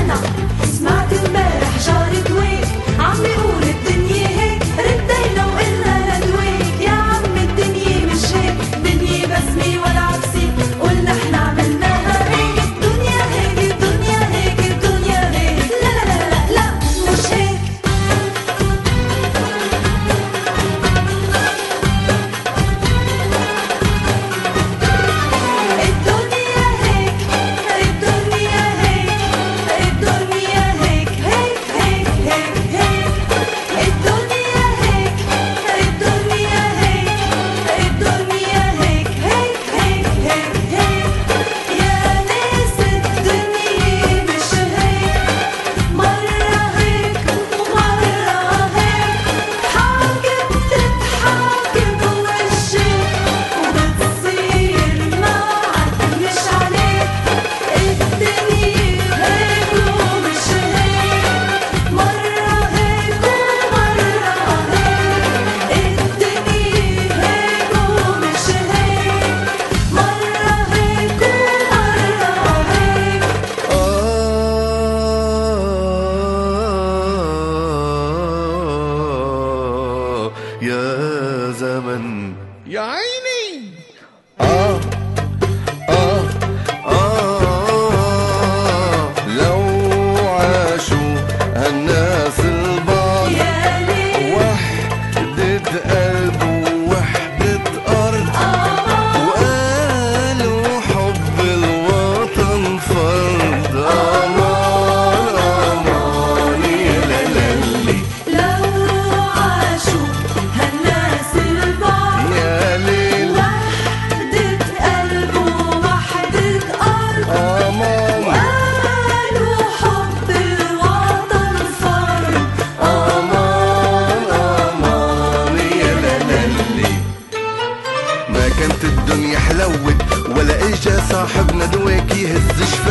سمعت امبارح جارك ويك عم يقول الدنيا هيك، ردينا وقلنا لدويك يا عم الدنيا مش هيك، دنيا بسمة ولا عكسي، قلنا احنا عملناها هيك، الدنيا هيك الدنيا هيك الدنيا هيك، لا لا لا لا لا مش هيك. الدنيا هيك الدنيا هيك الدنيا هيك هيك هيك هيك هيك، الدنيا هيك الدنيا هيك الدنيا هيك هيك هيك هيك هيك، يا ناس الدنيا مش هيك، مرة هيك ومرة هيك، حاكم تتحاكم بوشك وبتصير معك مش عليك، الدنيا هيك ومش هيك، مرة هيك ومرة هيك، الدنيا هيك ومش هيك، مرة هيك ومرة هيك. يا زمن يا عيني. لو عاشوا هالناس البعض يا ليل وحدة قلب ووحدة أرض، وقالوا حب الوطن فرض، أمان أمان يا لالي لو عاشوا هالناس البعض يا ليل وحدة قلب ووحدة أرض، أمان قالوا حب الوطن فرض، أمان أمان يا لالي. ما كانت الدنيا حلوت ولا إجا صاحبنا دواك يهز